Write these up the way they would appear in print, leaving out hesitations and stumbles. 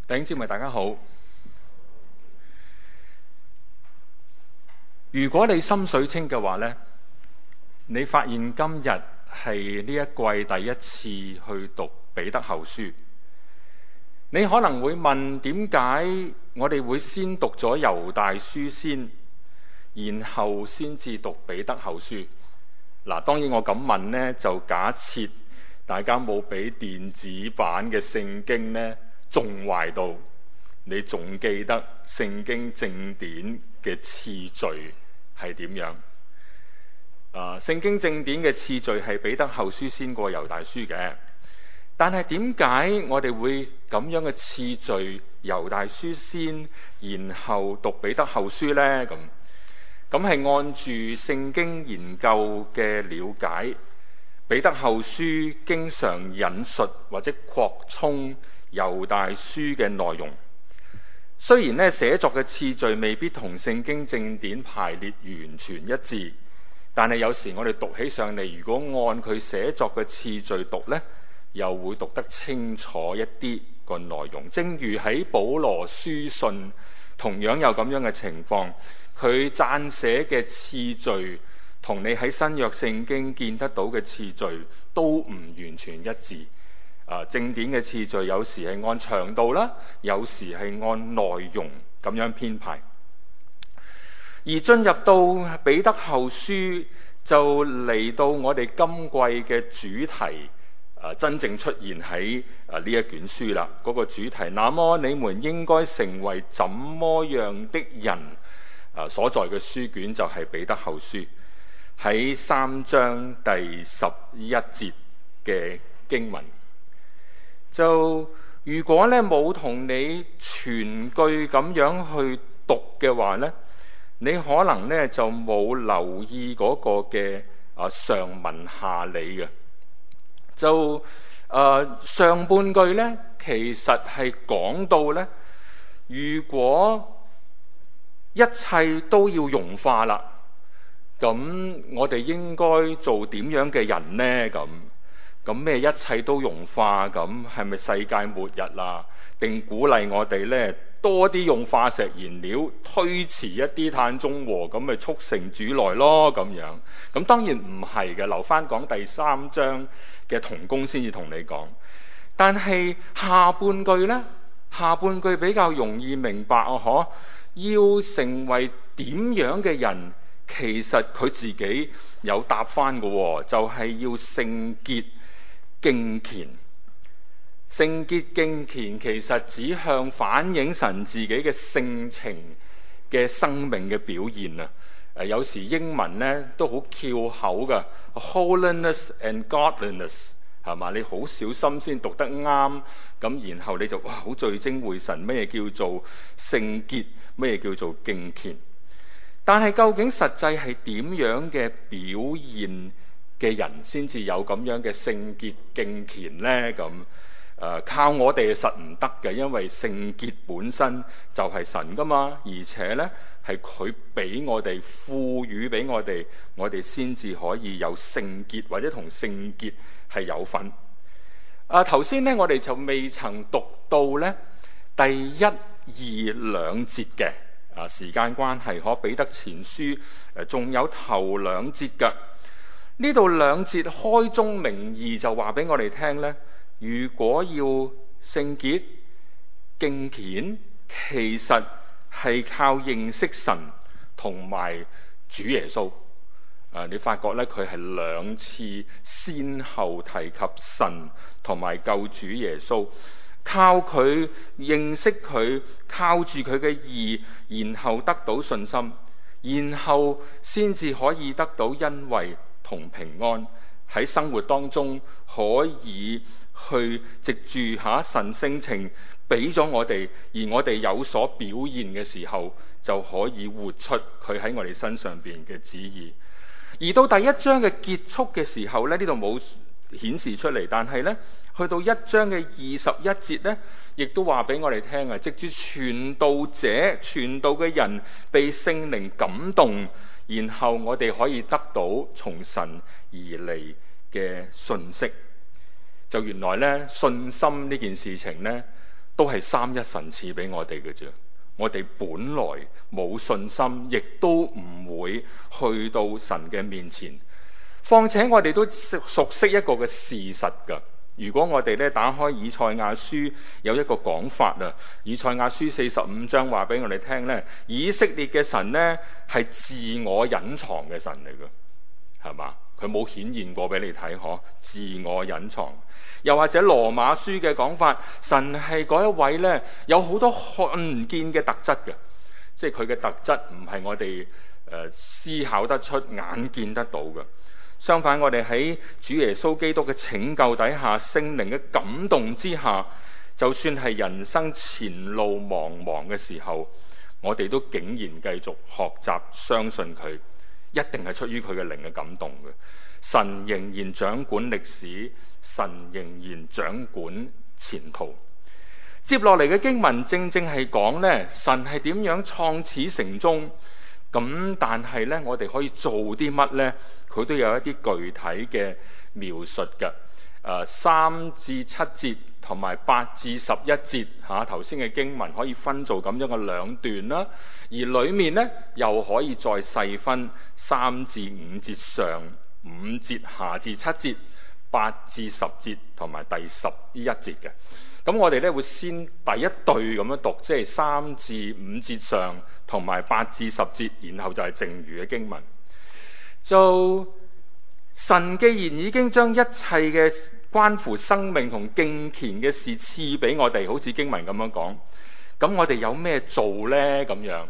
弟兄姊妹大家好。如果你心水清嘅話呢，你發現今日係呢一季第一次去讀彼得後書，你可能會問，點解我哋會先讀咗猶大書先，然後先至讀彼得後書？嗱，當然我咁問呢，就假設大家冇俾電子版嘅聖經呢縱壞到，你仲記得聖經正典嘅次序係點樣？聖經正典嘅次序係彼得後書先過猶大書嘅，但係點解我哋會咁樣嘅次序，猶大書先，然後讀彼得後書呢？咁係按住聖經研究嘅了解，彼得後書經常引述或者擴充猶大書嘅內容。雖然咧寫作嘅次序未必同聖經正典排列完全一致，但係有時我哋讀起上嚟，如果按佢寫作嘅次序讀呢，又會讀得清楚一啲個內容。正如喺保羅書信同樣有咁樣嘅情況，佢撰寫嘅次序同你喺新約聖經見得到嘅次序都唔完全一致。正典嘅次序有時係按長度啦，有時係按內容咁樣編排。而進入到彼得後書，就嚟到我哋今季嘅主題，真正出現喺呢一卷書啦。嗰個主題，那麼你們應該成為怎麼樣的人？所在嘅書卷就係彼得後書，喺3章第11節嘅經文。就如果咧冇同你全句咁樣去讀嘅話呢，你可能咧就冇留意嗰個嘅上文下理嘅。就上半句呢，其實係講到呢，如果一切都要融化啦，咁我哋應該做點樣嘅人呢？咁咩一切都融化，咁係咪世界末日啦？定鼓勵我哋呢多啲用化石燃料，推遲一啲碳中和，咁咪促成主來咯？咁樣，咁當然唔係嘅，留翻講第3章嘅同工先至同你講。但係下半句呢，下半句比較容易明白要成為點樣嘅人，其實佢自己有答翻嘅，就係要聖潔敬虔。聖潔敬虔其實指向反映神自己嘅性情嘅生命嘅表現啊！有時英文呢都好翹口噶 ，holiness and godliness 係嘛？你好小心先讀得啱，咁然後你就好聚精會神，咩叫做聖潔，咩叫做敬虔？但係究竟實際係點樣嘅表現嘅人先至有咁樣嘅聖潔敬虔呢？靠我哋實唔得嘅，因為聖潔本身就係神噶嘛，而且呢係佢俾我哋賦予俾我哋，我哋先至可以有聖潔或者同聖潔係有份。頭先呢我哋就未曾讀到呢第1、2、2節嘅，時間關係，彼得前書仲有頭2節噶。呢度2節開宗明義就話俾我哋聽呢，如果要聖潔敬虔，其實係靠認識神同埋主耶穌。你發覺呢，佢係2次先後提及神同埋救主耶穌，靠佢認識佢，靠住佢嘅義，然後得到信心，然後先至可以得到恩惠同平安，喺生活當中可以去藉住神性情俾咗我哋，而我哋有所表現嘅時候，就可以活出佢喺我哋身上邊嘅旨意。而到第1章嘅結束嘅時候呢，呢度冇顯示出嚟，但係呢，去到1章嘅21節呢，亦都話俾我哋聽啊，藉住傳道者、傳道嘅人被聖靈感動，然後我哋可以得到從神而嚟嘅信息。就原來呢，信心呢件事情呢， 都係三一神賜俾我哋嘅啫。我哋本來冇信心，亦都唔會去到神嘅面前。況且我哋都熟悉一個嘅事實㗎。如果我哋咧打開以賽亞書，有一個講法啊。以賽亞書45章話俾我哋聽咧，以色列嘅神咧係自我隱藏嘅神嚟㗎，係嘛？佢冇顯現過俾你睇，可自我隱藏。又或者羅馬書嘅講法，神係嗰一位咧有好多看唔見嘅特質嘅，即係佢嘅特質唔係我哋思考得出、眼見得到嘅。相反，我哋喺主耶穌基督嘅拯救底下，聖靈嘅感動之下，就算係人生前路茫茫嘅時候，我哋都竟然繼續學習相信佢，一定係出於佢嘅靈嘅感動嘅。神仍然掌管歷史，神仍然掌管前途。接落嚟嘅經文正正係講呢，神係點樣創始成終。咁但係呢，我哋可以做啲乜呢？佢都有一啲具體嘅描述嘅。3至7節同埋8至11節嚇，頭先嘅經文可以分做咁樣嘅兩段啦。而裡面呢，又可以再細分3至5節上、5節下至7節、8至10節同埋第11節嘅。咁我哋咧會先第一對咁樣讀，即係3至5節上同埋8至10節，然後就係剩餘嘅經文。就神既然已經將一切嘅關乎生命同敬虔嘅事賜俾我哋，好似經文咁樣講，咁我哋有咩做呢？咁樣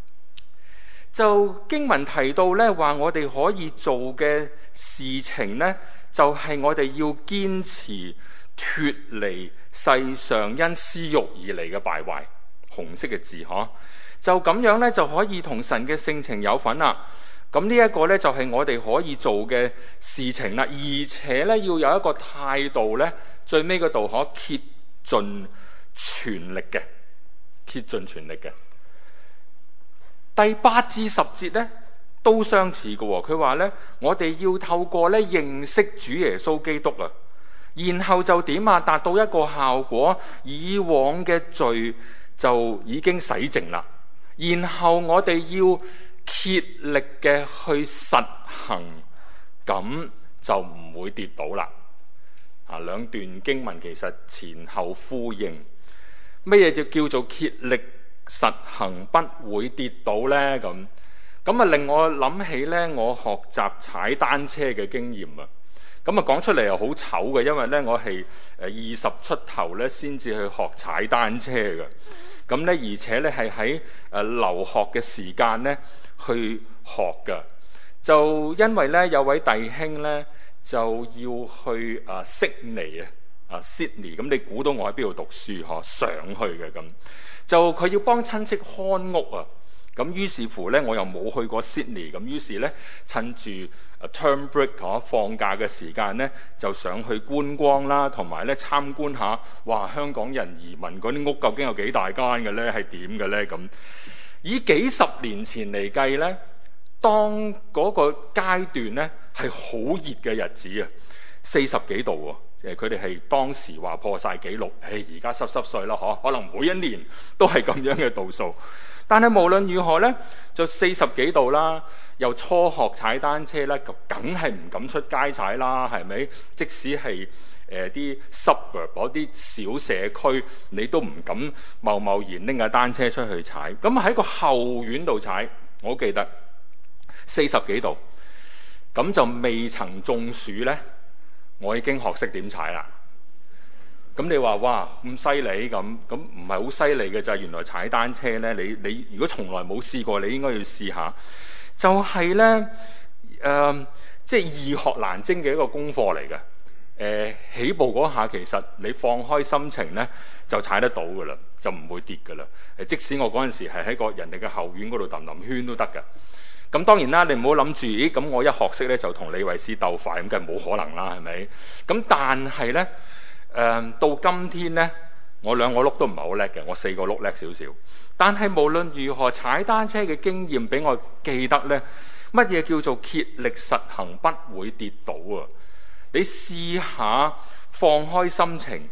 就經文提到呢，話我哋可以做嘅事情呢，就係我哋要堅持脫離世上因私欲而嚟嘅敗壞，紅色嘅字嗬，就咁樣呢，就可以同神嘅性情有份啦。咁呢一個呢，就係我哋可以做嘅事情啦，而且呢，要有一個態度呢，最尾嗰度可竭盡全力嘅，竭盡全力嘅。第8至10節呢，都相似嘅喎，佢話呢，我哋要透過呢認識主耶穌基督啊，然後就點啊，達到一個效果，以往嘅罪就已經洗淨啦，然後我哋要竭力嘅去實行，咁就唔會跌倒啦。兩段經文其實前後呼應。乜嘢就叫做竭力實行不會跌倒呢？咁啊令我諗起呢，我學習踩單車嘅經驗啊。咁啊講出嚟又好醜嘅，因為呢，我係20出頭呢先至去學踩單車嘅。咁呢，而且呢係喺留學嘅時間呢去學嘅，就因為咧有位弟兄咧就要去悉尼Sydney， 咁你估到我喺邊度讀書上去嘅，咁就佢要幫親戚看屋啊，咁於是乎咧我又冇去過 Sydney， 咁於是咧趁住term break 放假嘅時間咧就上去觀光啦，同埋咧參觀下，哇香港人移民嗰啲屋究竟有幾大間嘅咧，係點嘅咧咁。以幾十年前嚟計呢，當嗰個階段呢係好熱嘅日子啊，40幾度喎，佢哋係當時話破晒紀錄，而家濕碎啦，可能每一年都係咁樣嘅度數。但係無論如何呢，就40幾度啦，又初學踩單車啦，梗係唔敢出街踩啦，係咪？即使係啲 suburb 嗰啲小社區，你都唔敢貿然拎架單車出去踩。咁喺個後院度踩，我記得40幾度，咁就未曾中暑呢，我已經學識點踩啦。咁你話哇咁犀利咁唔係好犀利嘅就係原來踩單車呢，你如果從來冇試過，你應該要試下。就係呢，即係易學難精嘅一個功課嚟嘅。起步嗰下其實你放開心情呢，就踩得到噶啦，就唔會跌噶啦。即使我嗰陣時係喺個人哋嘅後院嗰度揼揼圈都得㗎。咁當然啦，你唔好諗住，咦咁我一學識呢，就同李維斯鬥快，咁梗係冇可能啦，係咪？咁但係呢，到今天呢，我2個轆都唔係好叻嘅，我4個轆叻少少。但係無論如何，踩單車嘅經驗俾我記得呢，乜嘢叫做竭力實行不會跌倒啊？你試下放開心情，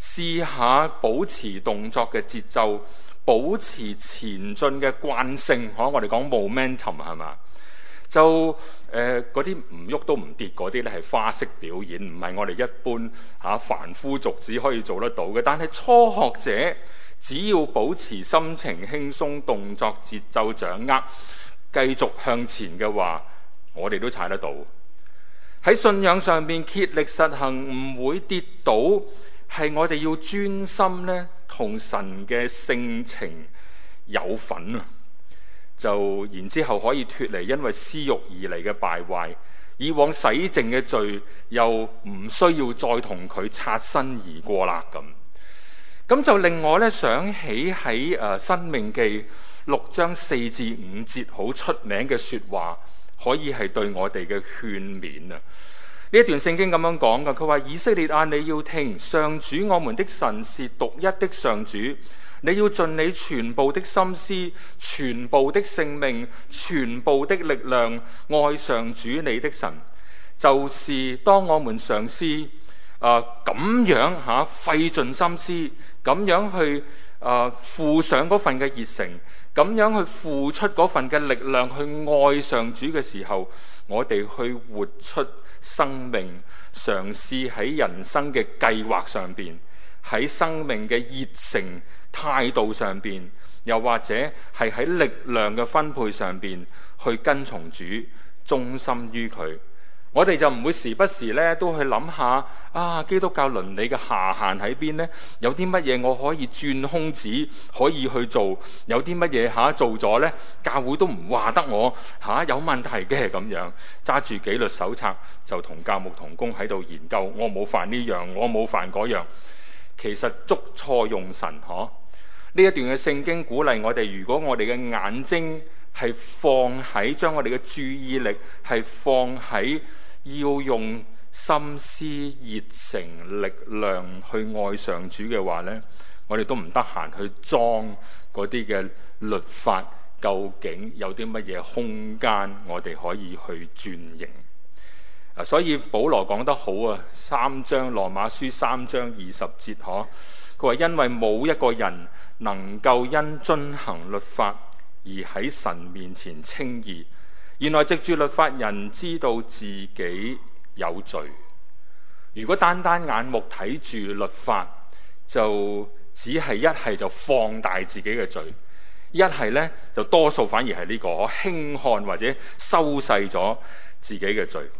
試下保持動作嘅節奏，保持前進嘅慣性。我哋講 momentum 係嘛？就嗰啲唔喐都唔跌嗰啲咧係花式表演，唔係我哋一般凡夫俗子可以做得到嘅。但係初學者只要保持心情輕鬆，動作節奏掌握，繼續向前嘅話，我哋都踩得到。喺信仰上邊竭力實行，唔會跌倒，係我哋要專心咧，同神嘅性情有份啊！就然之後可以脫離因為私慾而嚟嘅敗壞，以往洗淨嘅罪又唔需要再同佢擦身而過啦。咁就令我咧想起喺申命記6章4至5節好出名嘅說話，可以係對我哋嘅勸勉啊！呢一段聖經咁樣講噶，佢話：以色列啊，你要聽，上主我們的神是獨一的上主。你要盡你全部的心思、全部的性命、全部的力量愛上主你的神。就是當我們嘗試咁樣費盡心思，咁樣去付上嗰份嘅熱誠，咁樣去付出嗰份嘅力量去愛上主嘅時候，我哋去活出生命，嘗試喺人生嘅計劃上邊，喺生命嘅熱誠態度上邊，又或者係喺力量嘅分配上邊去跟從主，忠心於佢。我哋就唔會時不時咧都去諗下基督教倫理嘅下限喺邊呢？有啲乜嘢我可以轉空子可以去做？有啲乜嘢做咗呢？教會都唔話得我有問題嘅，咁樣揸住紀律手冊就同教牧同工喺度研究，我冇犯呢樣，我冇犯嗰樣。其實捉錯用神呢一段嘅聖經鼓勵我哋，如果我哋嘅眼睛係放喺將我哋嘅注意力係放喺要用心思、熱誠、力量去愛上主嘅話呢，我哋都唔得閒去裝嗰啲嘅律法，究竟有啲乜嘢空間我哋可以去轉型。所以保羅講得好啊，3章羅馬書3章20節佢話因為冇一個人能夠因遵行律法而喺神面前稱義。原來藉住律法，人知道自己有罪。如果單單眼目睇住律法，就只係一係就放大自己嘅罪，一係呢就多數反而係呢個輕看或者收細咗自己嘅罪。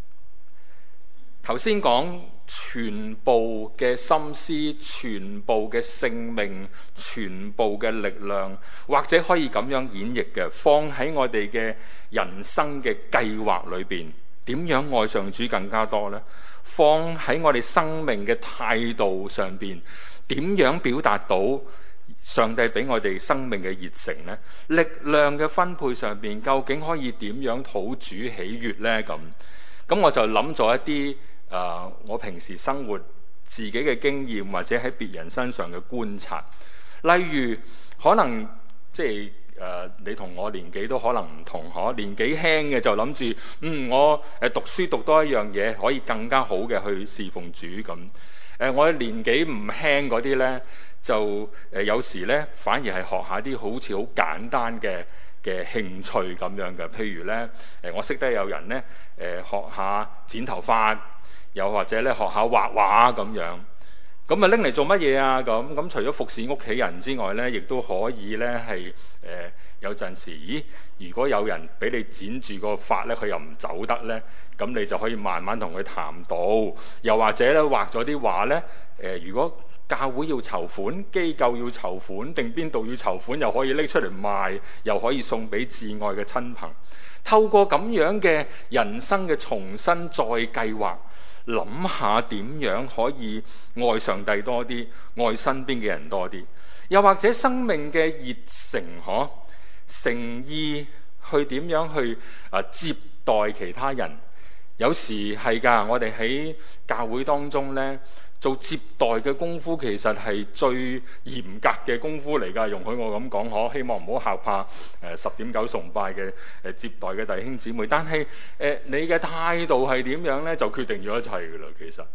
頭先講全部嘅心思、全部嘅性命、全部嘅力量，或者可以咁樣演繹嘅，放喺我哋嘅人生嘅計劃裏邊，點樣愛上主更加多呢？放喺我哋生命嘅態度上邊，點樣表達到上帝俾我哋生命嘅熱誠呢？力量嘅分配上邊，究竟可以點樣討主喜悅呢？咁我就諗咗一啲我平時生活自己嘅經驗，或者喺別人身上嘅觀察。例如可能即係你同我年紀都可能唔同，年紀輕嘅就諗住我讀書讀多一樣嘢可以更加好嘅去侍奉主咁。我年紀唔輕嗰啲呢，就有時呢反而係學下啲好似好簡單嘅興趣咁樣嘅。譬如呢，我識得有人呢學下剪頭髮，又或者咧學下畫畫咁樣。咁啊拎嚟做乜嘢啊？咁除咗服侍屋企人之外呢，亦都可以呢係有陣時，如果有人俾你剪住個髮呢，佢又唔走得呢，咁你就可以慢慢同佢談到。又或者咧畫咗啲畫呢，如果教會要籌款，機構要籌款，定邊度要籌款，又可以拎出嚟賣，又可以送俾至愛嘅親朋。透過咁樣嘅人生嘅重新再計劃，諗下點樣可以愛上帝多啲，愛身邊嘅人多啲，又或者生命嘅熱誠誠意去點樣去接待其他人。有時係㗎，我哋喺教會當中呢，做接待嘅功夫其實係最嚴格嘅功夫嚟㗎。容許我咁講，希望唔好嚇怕10點9崇拜嘅接待嘅弟兄姊妹。但係你嘅態度係點樣呢？就決定咗一切㗎啦。其實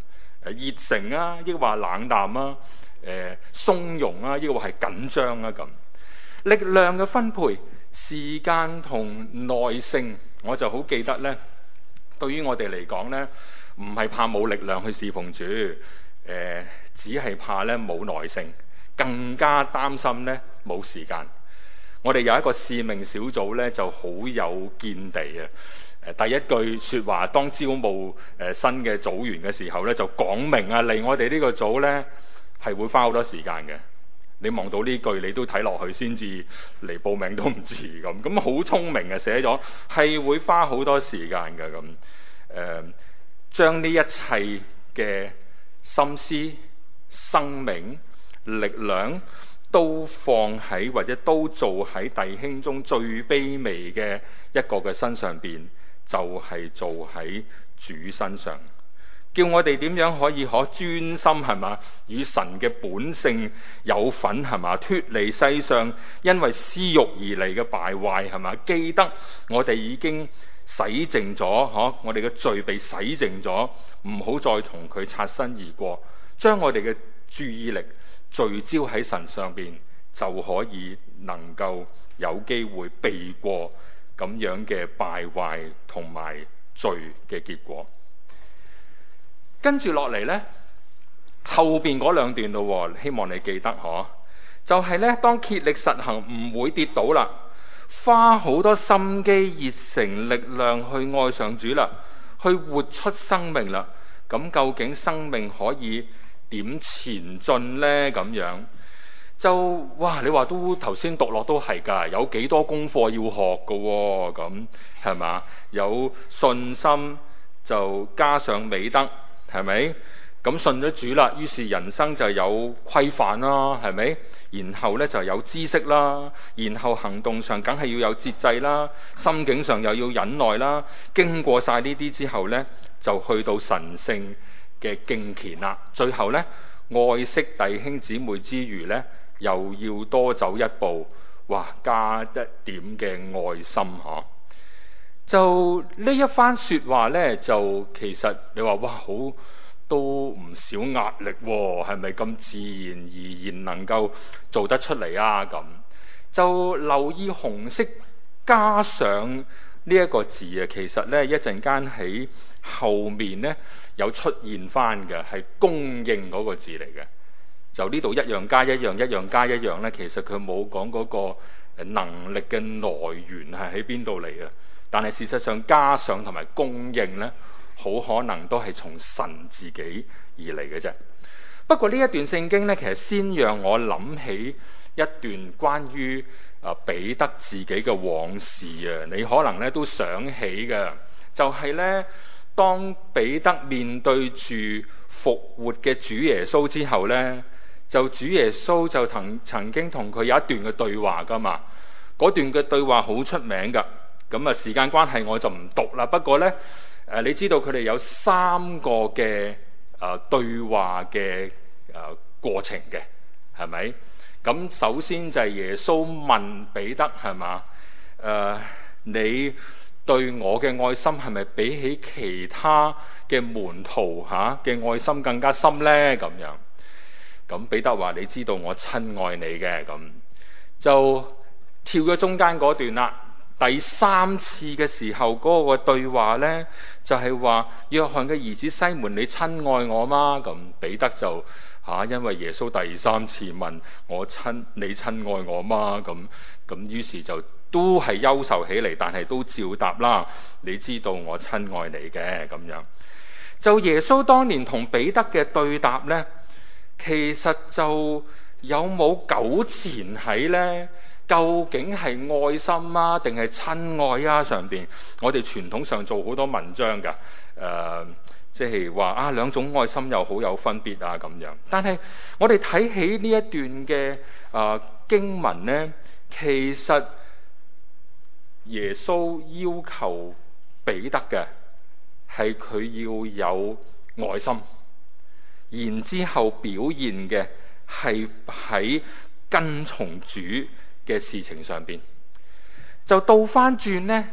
熱誠啊，抑或冷淡啊，鬆容啊，抑或係緊張啊咁。力量嘅分配、時間同耐性，我就好記得呢。對於我哋嚟講呢，唔係怕冇力量去侍奉主，只係怕呢冇耐性，更加擔心呢冇時間。我哋有一個使命小組呢，就好有見地啊！第一句説話，當招募新嘅組員嘅時候呢，就講明啊，嚟我哋呢個組呢，係會花好多時間嘅。你望到呢句，你都睇落去先至嚟報名都唔遲咁。咁好聰明啊，寫咗係會花好多時間嘅咁。將呢一切嘅心思、生命、力量都放喺或者都做喺弟兄中最卑微嘅一個嘅身上邊，就係做喺主身上。叫我哋點樣可以專心係嘛，與神嘅本性有份係嘛，脫離世上因為私欲而嚟嘅敗壞係嘛，記得我哋已經洗淨咗，我哋嘅罪被洗淨咗，唔好再同佢擦身而過，將我哋嘅注意力聚焦喺神上邊，就可以能夠有機會避過咁樣嘅敗壞同埋罪嘅結果。跟住落嚟呢，後邊嗰兩段咯，希望你記得就係呢，當竭力實行唔會跌倒啦，花好多心機、熱誠、力量去愛上主啦，去活出生命啦。咁究竟生命可以點前進呢？咁樣就哇，你話都頭先讀落都係㗎，有幾多功課要學㗎喎？咁係嘛？有信心就加上美德。係咪？咁信咗主啦，於是人生就有規範啦，係咪？然後呢就有知識啦，然後行動上梗係要有節制啦，心境上又要忍耐啦。經過晒呢啲之後呢，就去到神聖嘅敬虔啦。最後呢，愛惜弟兄姊妹之餘呢，又要多走一步，哇！加一點嘅愛心嗬。就呢一番說話呢，就其實你話哇，好都唔少壓力喎，係咪咁自然而然能夠做得出嚟啊？咁就留意紅色加上呢一個字啊，其實呢，一陣間喺後面呢有出現翻嘅係供應嗰個字嚟嘅。就呢度一樣加一樣，一樣加一樣呢，其實佢冇講嗰個能力嘅來源係喺邊度嚟嘅。但係事實上加上同埋供應呢，好可能都係從神自己而嚟嘅啫。不過呢一段聖經呢，其實先讓我諗起一段關於彼得自己嘅往事啊。你可能呢都想起嘅，就係呢，當彼得面對住復活嘅主耶穌之後呢，就主耶穌就曾經同佢有一段嘅對話噶嘛。嗰段嘅對話好出名噶。咁啊，時間關係我就唔讀啦。不過呢，你知道佢哋有3個嘅對話嘅過程嘅，係咪？咁首先就係耶穌問彼得係嘛？你對我嘅愛心係咪比起其他嘅門徒嘅愛心更加深呢？咁樣，咁彼得話：你知道我親愛你嘅。咁就跳咗中間嗰段啦。第3次嘅時候嗰個對話呢，就係話約翰嘅兒子西門，你親愛我嗎？咁彼得就因為耶穌第3次問你親愛我嗎？咁於是就都係憂愁起嚟，但係都照答啦。你知道我親愛你嘅。咁樣就耶穌當年同彼得嘅對答呢，其實就有冇糾纏喺呢？究竟係愛心啊，定係親愛啊？上邊我哋傳統上做好多文章㗎，即係話兩種愛心又好有分別啊咁樣。但係我哋睇起呢一段嘅經文呢，其實耶穌要求彼得嘅係佢要有愛心，然之後表現嘅係喺跟從主嘅事情上邊。就倒翻轉呢，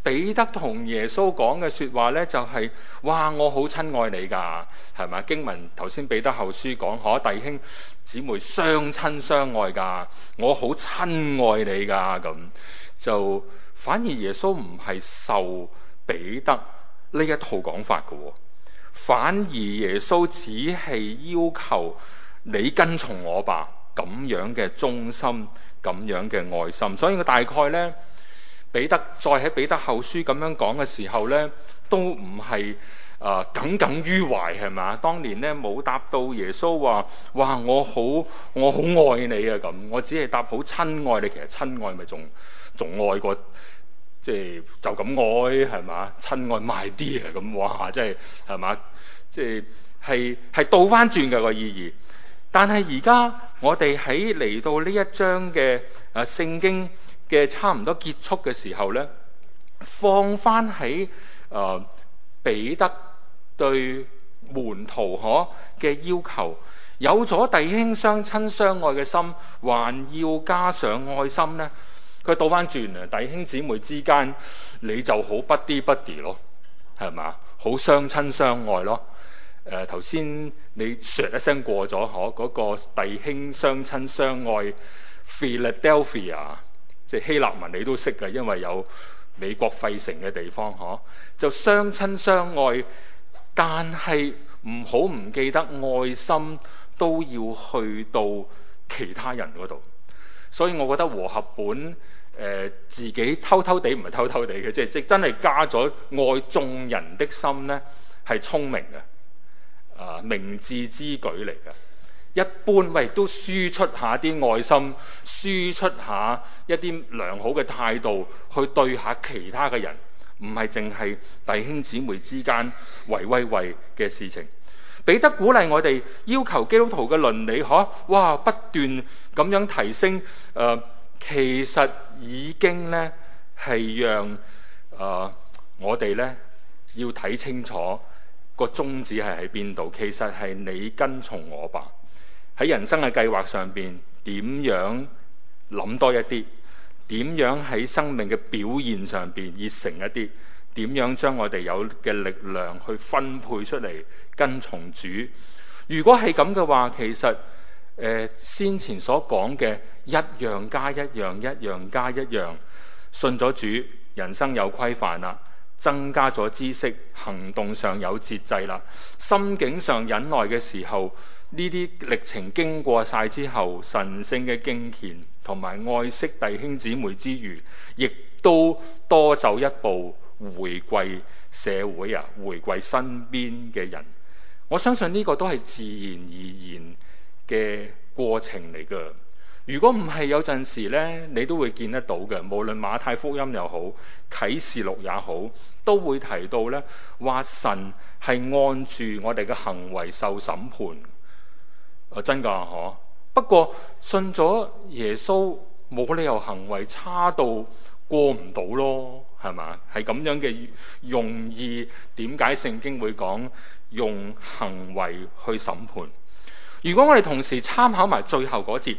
彼得同耶穌講嘅說話呢，就係哇，我好親愛你㗎，係咪？經文頭先彼得後書講，弟兄姊妹相親相愛㗎，我好親愛你㗎，咁就反而耶穌唔係受彼得呢一套講法嘅，反而耶穌只係要求你跟從我吧，咁樣嘅忠心，咁樣嘅愛心。所以我大概呢，彼得再喺彼得後書咁樣講嘅時候呢，都唔係耿耿於懷，係嘛？當年呢冇答到耶穌話，哇，我好愛你啊，咁我只係答好親愛你。其實親愛咪仲愛過，即係就咁愛，係嘛？親愛埋啲啊，咁哇，即係嘛？即係倒翻轉嘅個意義。但係而家我哋喺嚟到呢一章嘅聖經嘅差唔多結束嘅時候呢，放翻喺彼得對門徒嘅要求，有咗弟兄相親相愛嘅心，還要加上愛心呢。佢倒翻轉啊！弟兄姊妹之間，你就好buddy咯，係嘛？好相親相愛咯。頭先你説一聲過咗嗰個弟兄相親相愛 Philadelphia， 即係希臘文你都識嘅，因為有美國費城嘅地方就相親相愛，但係唔好唔記得愛心都要去到其他人嗰度。所以我覺得和合本自己偷偷地唔係偷偷地嘅，即真係加咗愛眾人的心呢，係聰明嘅，明智之舉嚟嘅。一般都輸出下啲愛心，輸出下一啲良好嘅態度去對下其他嘅人，唔係淨係弟兄姊妹之間為嘅事情。彼得鼓勵我哋要求基督徒嘅倫理哇不斷咁樣提升，其實已經呢係讓我哋呢要睇清楚個宗旨係喺邊度。其實係你跟從我吧，喺人生嘅計劃上邊點樣諗多一啲，點樣喺生命嘅表現上邊熱誠一啲，點樣將我哋有嘅力量去分配出嚟跟從主。如果係咁嘅話，其實先前所講嘅一樣加一樣，一樣加一樣，信咗主，人生有規範啦，增加咗知識，行動上有節制啦，心境上忍耐嘅時候，呢啲歷程經過晒之後，神聖嘅敬虔同埋愛惜弟兄姊妹之餘，亦都多走一步回歸社會回歸身邊嘅人。我相信呢個都係自然而然嘅過程嚟㗎。如果唔係，有陣時呢，你都會見得到嘅。無論馬太福音又好，啟示錄也好，都會提到呢，話神係按住我哋嘅行為受審判。真㗎。不過信咗耶穌，冇理由行為差到過唔到咯，係嘛？係咁樣嘅用意。點解聖經會講用行為去審判？如果我哋同時參考埋最後嗰節，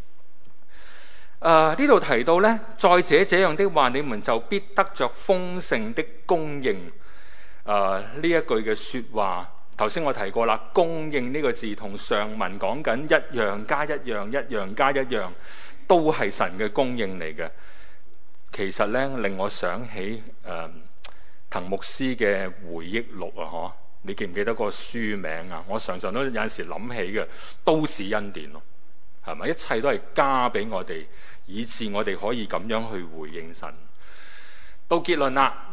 呢度提到呢，再者這樣的話，你們就必得着豐盛的供應。呢一句嘅說話，頭先我提過啦，供應呢個字同上文講緊一樣加一樣，一樣加一樣，都係神嘅供應嚟嘅。其實呢，令我想起滕牧師嘅回憶錄啊，你記唔記得個書名啊？我常常都有陣時諗起嘅，都是恩典咯，係咪？一切都係加俾我哋，以致我哋可以咁樣去回應神。到結論啦，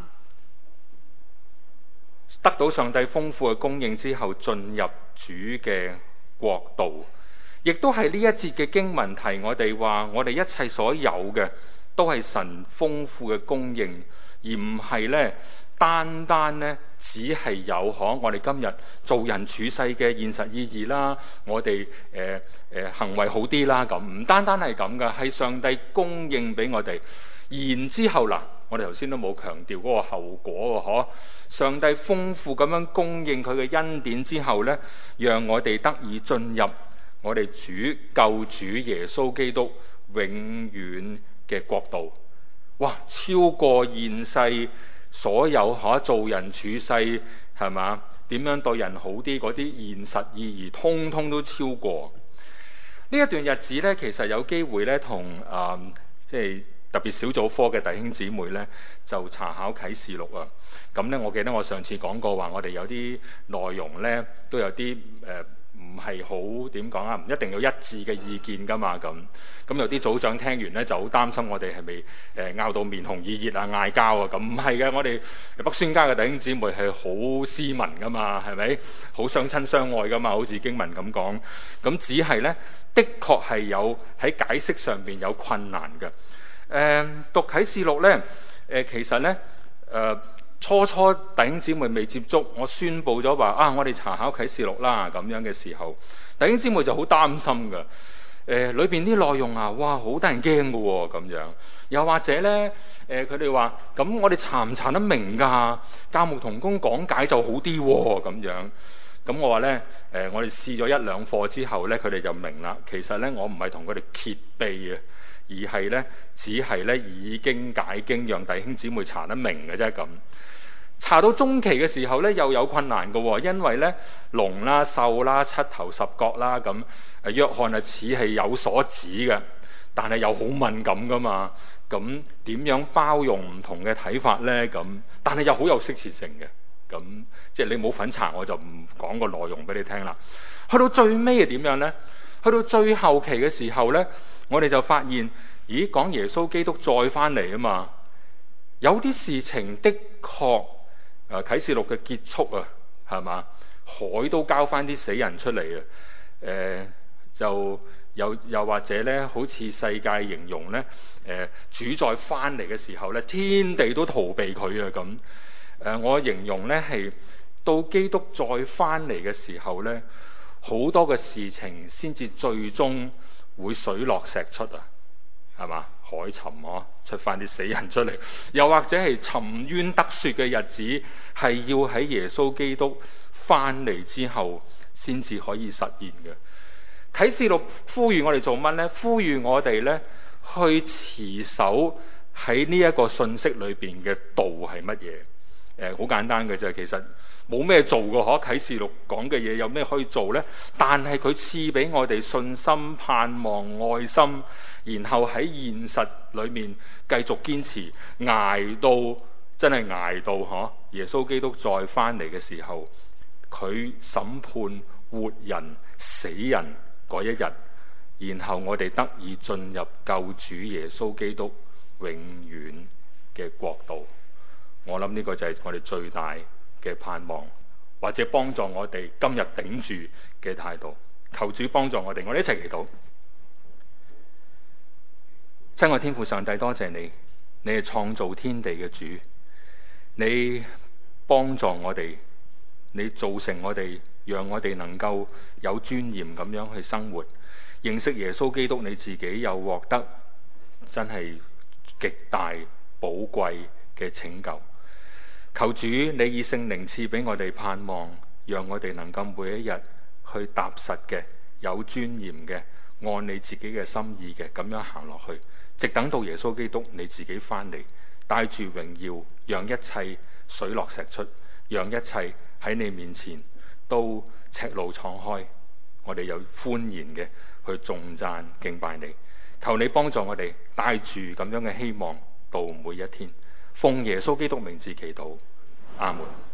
得到上帝豐富嘅供應之後，進入主嘅國度，亦都係呢一節嘅經文提我哋話，我哋一切所有嘅都係神豐富嘅供應，而唔係呢單單呢只係有我哋今日做人處世嘅現實意義啦，我哋行為好啲啦，咁唔單單係咁噶，係上帝供應俾我哋。然之後嗱，我哋頭先都冇強調嗰個後果喎，上帝豐富咁樣供應佢嘅恩典之後呢，讓我哋得以進入我哋主救主耶穌基督永遠嘅國度。哇！超過現世所有做人處世係嘛，點樣對人好啲嗰啲現實意義，通通都超過。呢一段日子呢，其實有機會呢，同即係特別小組科嘅弟兄姊妹呢，就查考啟示錄啊。咁呢，我記得我上次講過話，我哋有啲內容呢，都有啲唔係好點講啊，唔一定要一致嘅意見噶嘛。咁有啲組長聽完呢，就好擔心我哋係咪拗到面紅耳熱啊，嗌交啊。咁唔係嘅，我哋北宣家嘅弟兄姊妹係好斯文噶嘛，係咪？好相親相愛噶嘛，好似經文咁講。咁只係呢，的確係有喺解釋上邊有困難嘅。讀啟示錄呢，其實呢，初弟兄姊妹未接觸，我宣佈咗話我哋查考啟示錄啦咁樣嘅時候，弟兄姊妹就好擔心㗎。裏邊啲內容哇，好得人驚㗎喎咁樣。又或者呢，佢哋話咁我哋查唔查得明㗎？教牧同工講解就好啲喎咁樣。咁我話呢，我哋試咗一兩課之後呢，佢哋就明啦。其實呢，我唔係同佢哋揭秘啊，而係呢，只係呢以經解經，讓弟兄姊妹查得明嘅啫咁。查到中期嘅時候呢，又有困難嘅喎，因為呢，龍啦、獸啦、七頭十角啦咁，約翰似係有所指嘅，但係又好敏感噶嘛。咁點樣包容唔同嘅睇法呢？咁但係又好有適切性嘅。咁即係你冇份查，我就唔講個內容俾你聽啦。去到最尾係點樣呢？去到最後期嘅時候呢，我哋就發現，咦，講耶穌基督再翻嚟啊嘛，有啲事情的確啟示錄嘅結束啊，係嘛？海都交翻啲死人出嚟啊！就又或者呢，好似世界形容呢，主再翻嚟嘅時候呢，天地都逃避佢啊咁。我形容呢係到基督再翻嚟嘅時候呢，好多嘅事情先至最終會水落石出啊，係嘛？海沉出翻啲死人出嚟，又或者係沉冤得雪嘅日子，係要喺耶穌基督翻嚟之後先至可以實現嘅。啟示錄呼籲我哋做乜呢？呼籲我哋呢去持守喺呢一個信息裏邊嘅道係乜嘢？好簡單嘅啫，其實冇咩做嘅。啟示錄講嘅嘢有咩可以做呢？但係佢賜俾我哋信心、盼望、愛心，然後喺現實裏面繼續堅持，捱到真係捱到耶穌基督再翻嚟嘅時候，佢審判活人死人嗰一日，然後我哋得以進入救主耶穌基督永遠嘅國度。我諗呢個就係我哋最大嘅盼望，或者幫助我哋今日頂住嘅態度。求主幫助我哋，我哋一齊祈禱。親愛天父上帝，多謝你，你係創造天地嘅主，你幫助我哋，你造成我哋，讓我哋能夠有尊嚴咁樣去生活，認識耶穌基督，你自己又獲得真係極大寶貴嘅拯救。求主你以聖靈賜俾我哋盼望，讓我哋能夠每一日去踏實嘅、有尊嚴嘅、按你自己嘅心意嘅咁樣行落去，直等到耶穌基督你自己翻嚟，帶住榮耀，讓一切水落石出，讓一切喺你面前都赤露敞開，我哋有歡然嘅去頌讚敬拜你。求你幫助我哋帶住咁樣嘅希望到每一天。奉耶穌基督名字祈禱，阿門。